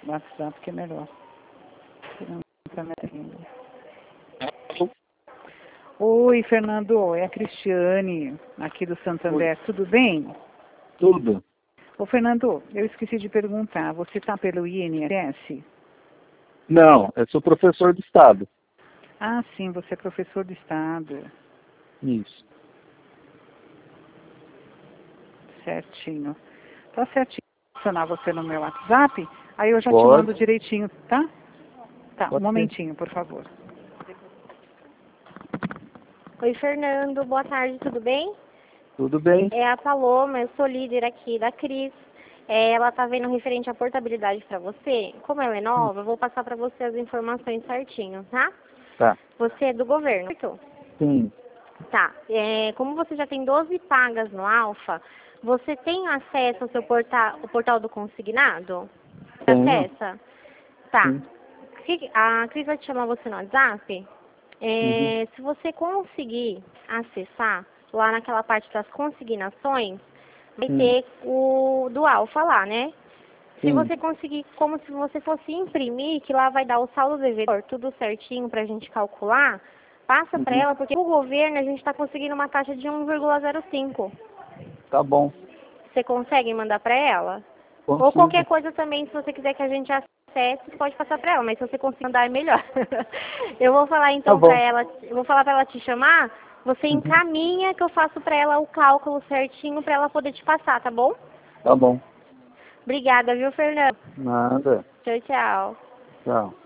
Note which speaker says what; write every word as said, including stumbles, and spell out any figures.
Speaker 1: WhatsApp que é melhor. Não tá me atendendo. Oi, Fernando, é a Cristiane, aqui do Santander. Oi. Tudo bem?
Speaker 2: Tudo.
Speaker 1: Ô, Fernando, eu esqueci de perguntar, você está pelo I N S S?
Speaker 2: Não, eu sou professor do Estado.
Speaker 1: Ah, sim, você é professor do Estado.
Speaker 2: Isso.
Speaker 1: Certinho. Tá certinho. Vou adicionar você no meu WhatsApp, aí eu já
Speaker 2: Pode.
Speaker 1: te mando direitinho, tá? Tá,
Speaker 2: Pode
Speaker 1: um
Speaker 2: ser.
Speaker 1: momentinho, por favor.
Speaker 3: Oi, Fernando. Boa tarde, tudo bem?
Speaker 2: Tudo bem?
Speaker 3: É a Paloma, eu sou líder aqui da Cris. É, ela tá vendo referente à portabilidade para você. Como ela é nova, eu vou passar para você as informações certinho, tá?
Speaker 2: Tá.
Speaker 3: Você é do governo, certo?
Speaker 2: Sim.
Speaker 3: Tá. É, como você já tem doze pagas no Alfa, você tem acesso ao seu portal, o portal do consignado? Você
Speaker 2: Tenho.
Speaker 3: acessa? Tá.
Speaker 2: Sim.
Speaker 3: A Cris vai te chamar você no WhatsApp. É,
Speaker 2: Uhum.
Speaker 3: se você conseguir acessar lá naquela parte das consignações, vai
Speaker 2: Sim.
Speaker 3: ter o do Alfa lá, né? Se
Speaker 2: Sim.
Speaker 3: você conseguir, como se você fosse imprimir, que lá vai dar o saldo devedor, tudo certinho pra gente calcular, passa pra
Speaker 2: Uhum.
Speaker 3: ela, porque o governo a gente tá conseguindo uma taxa de um vírgula zero cinco.
Speaker 2: Tá bom.
Speaker 3: Você consegue mandar pra ela?
Speaker 2: Consigo.
Speaker 3: Ou qualquer coisa também, se você quiser que a gente acesse, você pode passar pra ela, mas se você conseguir mandar é melhor. Eu vou falar
Speaker 2: Tá
Speaker 3: então
Speaker 2: bom.
Speaker 3: pra ela, eu vou falar pra ela te chamar, você
Speaker 2: Uhum.
Speaker 3: encaminha que eu faço pra ela o cálculo certinho pra ela poder te passar, tá bom?
Speaker 2: Tá bom.
Speaker 3: Obrigada, viu, Fernando?
Speaker 2: Nada.
Speaker 3: Tchau, tchau.
Speaker 2: Tchau.